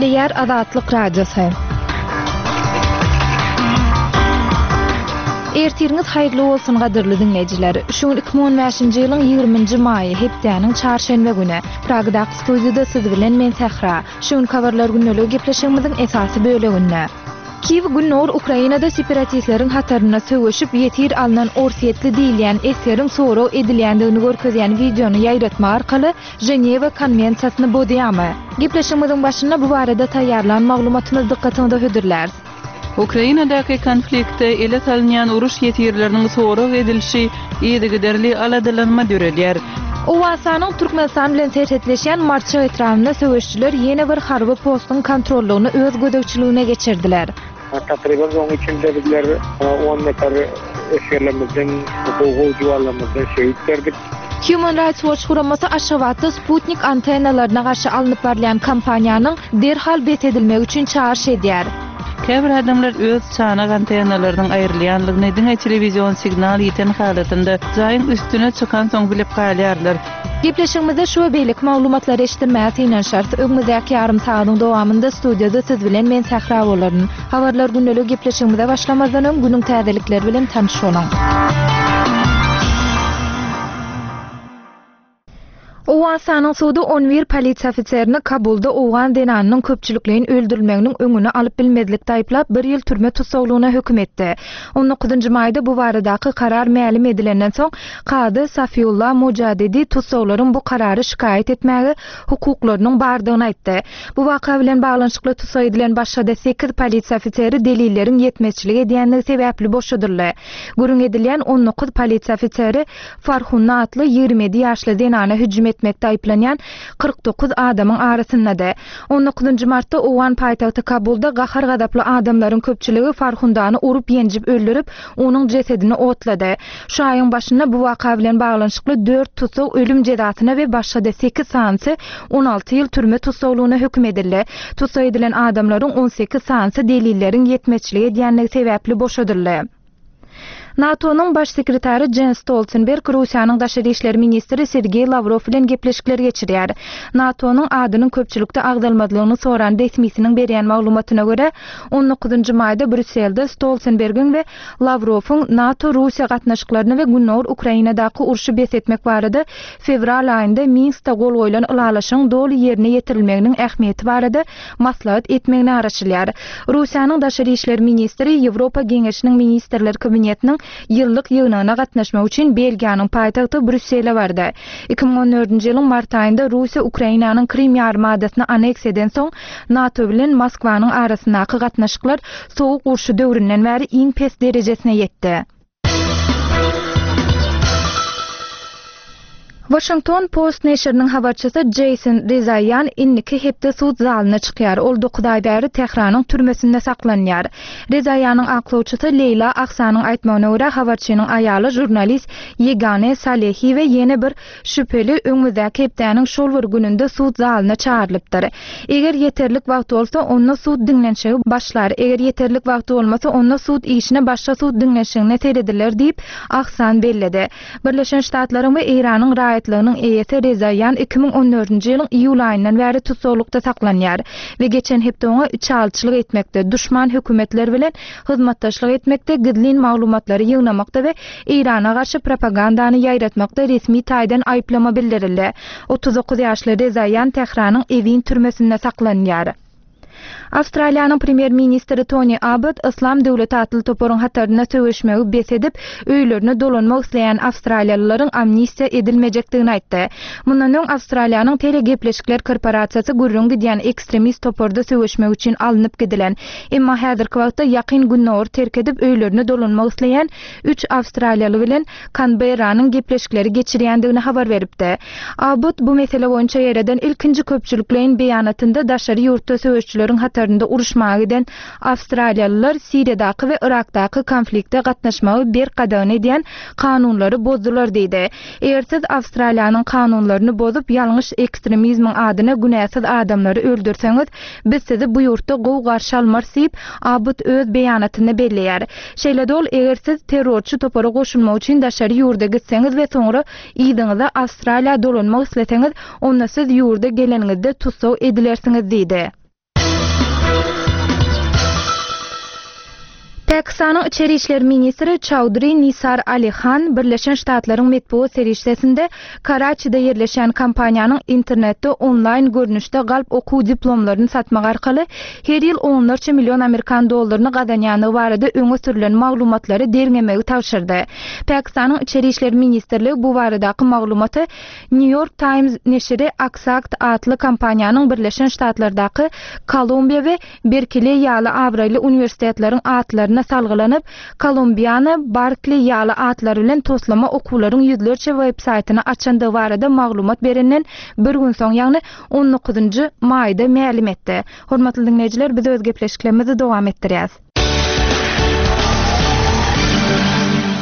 Nükleer Azatlyk Radiosu. Ertiriniz hayırlı olsun gadyrly dinleyijiler. Şu 2015-nji ýylyň 20-nji maýy hepdeniň çarşembe güni Pragda studiýada siz bilen men Sehra. Şu kabarlar günnälik gepleşigimiziň esasy böleginde. Kiýew günnor Ukrainada separatistleriň hataryna söwüşip ýetir alynan orsiýetli diýilýän eseriň soraw edilýändigini görkezýän videonu ýaýratma arkaly Ženewa konwensiýasyny bodýamy. Gepleşigimiziň başynda bu barada taýýarlan maglumatymyzy dikkatiňizde hödürler. Ukrainadaky konfliktde ele salynýan uruş ýetirleriniň soraw edilişi ýetigiderli aladylanma döredýär. Owasanyň Türkmenistan bilen serhetleşýän marşy etrafynda söwüşçüler ýene bir harby postyň kontrollugyny öz gödekçiligine geçirdiler. Takriban onun içinde bizler 10 metre eserlerimizden, Boğol civarlarımızdan şehit verdik. Human Rights Watch guramasy Aşgabatda Sputnik antennalaryna garşy alınıp barilen kampaniýanyň derhal betedilmegi üçin çağrış edýär. Käbir adamlar öz çanak antennalarynyň aýrylýanlygyny diňe telewizion signal ýeten halatynda jaýyň üstüne çykan soň bilip galýarlar. Gepleşigimizde şu beýlik maglumatlar eşitdirmäge inen şart. Öňüňdäki ýarym saýatyň dowamında studiýada siz bilen men Sehra bolaryn. Habarlar günnälik gepleşigimizde başlamazdan öň günüň täzelikleri bilen tanışyalım. Owasanyň suwdy 11 polisiýa ofiserini Kabulda Owgan denanynyň köpçülikligiň öldürilmeginiň öňüne alyp bilmezlikde aýplap 1 ýyl türme tutsaglygyna hökm etdi. 19-njy maýda bu baradaky karar mälim edilenden soň Kady Safiullah Mujadidi tutsaklaryň bu karary şikaýet etmäge hukuklarynyň bardygyny aýtdy. Bu waka bilen baglanşykly tutsak edilen başga 8 polisiýa ofiseri delilleriň ýetmezçiligi edýändigi sebäpli boşadyrlar. Gürün edilýän 19 polisiýa ofiseri Farhunna atly 27 ýaşly denana hüjüm etmekde aýplanýan 49 adamyň arasynda. 19 martda Owgan paýtagty Kabulda gahar gadaply adamlaryň köpçüligi Farhundany urup ýenjip öldürip onuň jesedini otlady. Şu aýyň başynda bu waka bilen baglanşykly 4 tutsak ölüm jezasyna we başga 8 sansy 16 ýyl türme tutsaklygyna hökm edildi. Tutsak edilen adamlaryň 18 sansy delilleriň ýetmezçiligi edýändigi sebäpli boşadyrlar. NATO'nun baş sekretary Jens Stoltenberg Russiýanyň daşary işleri ministri Sergey Lavrov bilen gepleşikler geçirýär. NATO'nun adynyň köpçülikde agdalmadlygyny soran resmisiniň berýän maglumatyna görä 19-njy maýda Brüsselde Stoltenbergiň we Lavrowyň NATO Russiýa gatnaşyklaryny we günnor Ukrainadaky uruşy besetmek barada fevral aýynda Minskde gol goýulan ulalaşyň doly ýerine ýetirilmeginiň ähmiýeti barada maslahat etmegini araşdyrýar. Russiýanyň daşary işleri ministri Ýewropa Geňeşiniň ministrler kabinetiniň ýyllyk ýygynyna gatnaşmak üçin Belgiýanyň paýtagty Brüssele bardy. 2014-nji ýylyň mart aýynda Russiýa Ukrainanyň Krim ýarymadasyny aneks eden soň NATO bilen Moskwanyň arasyndaky gatnaşyklar sowuk uruşy döwründen bäri iň pes derejesine ýetdi. Washington Post neşriniň habarçysy Jason Rezaian inniki hepde suud zalyna çykýar. Ol 9 aý bäri Tehranyň türmesinde saklanýar. Rezaianyň aklawçysy Leyla Aksanyň aýtmagyna görä habarçynyň aýaly jurnalist Yegane Salehi we ýene bir şüpheli öňündäki hepdeniň şol bir gününde suud zalyna çağırlypdyr. Eger ýeterlik wagt bolsa onda suud dinlenşigi başlar. Eger ýeterlik wagt bolmasa onda suud işine başga suud dinlenşigine terediler diýip Aksan belledi. Birleşen Ştatlaryň we Iranyň raýatlygynyň eýeti Rezaian 2014-nji ýylyň iýul aýyndan bäri tutsaklykda saklanýar we geçen hepde oňa çalçylyk etmekde, düşman hökümetler bilen hyzmatdaşlyk etmekde, gidlin maglumatlary ýygnamakda we Irana garşy propagandany ýaýratmakda resmi taýdan aýplama bildirildi. 39 ýaşly Rezaian Tehranyň Evin türmesinde saklanýar. Astraliýanyň premier ministri Tony Abbott Islam döwleti atly toporyň hataryna söwüşmegi besedip öýlerini dolanmak isleýän Australiýalylaryň amnistiýa edilmejekdigini aýtdy. Mundan öň Australiýanyň telegepleşikler korporasiýasy gürrüň gidýän ekstremist toporda söwüşmek üçin alınıp gidilen, emma häzirki wagtda ýakyn günnäwür terk edip öýlerini dolanmak isleýän 3 Australiýaly bilen Canberranyň gepleşikleri geçirýändigini habar beripdi. Abbott bu mesele boýunça ýerden ilkinji köpçüliklerin beýanatynda daşary ýurtda söwüşçüleriň hatarynda uruşmagy eden Australiýalylar Siriýadaky we Irakdaky konfliktde gatnaşmagy bir gadany edýän kanunlary bozdular diýdi. Eger siz Australiýanyň kanunlaryny bozup ýalňyş ekstremizmiň adyna günäsiz adamlary öldürseňiz, biz sizi bu ýurtda gowy garşy almars diýip Abbott öz beýanatyny belleýär. Şeýle ol, eger siz terrorçy topara goşulmak üçin daşary ýurda gitseňiz we soňra ýydyňyza Australiýa dolanmak isleseňiz, onda siz ýurda geleningizde tutsak edilersiňiz diýdi. Pakistan'ın İçeri İşler Ministri Chaudhry Nisar Ali Khan Birleşen Ştatlaryň metbuat serişdesinde Karachi'de yerleşen kampaniýanyň internetde online görnüşde galp okuw diplomlaryny satmak arkaly her ýyl onlarça milyon Amerikan dollaryny gadanýany barada öňe sürülen maglumatlary derňemegi tapşyrdy. Pakistan'ın İçeri İşler Ministrligi bu baradaky maglumaty New York Times neşri Aksakt adly kampaniýanyň Birleşen Ştatlardaky Kolumbiya we Berkeley ýaly Avraly universitetleriniň atlaryna salgylanyp, Kolumbiýany Berkeley ýaly atlary bilen toslama okuwlaryň ýüzlerçe web-saytyny açandy barada maglumat berenden bir gün soň, ýagny 19-njy maýda ma'lum etdi. Hormatly dinleýijiler, biz öz gepleşiklerimizi dowam etdirýäs.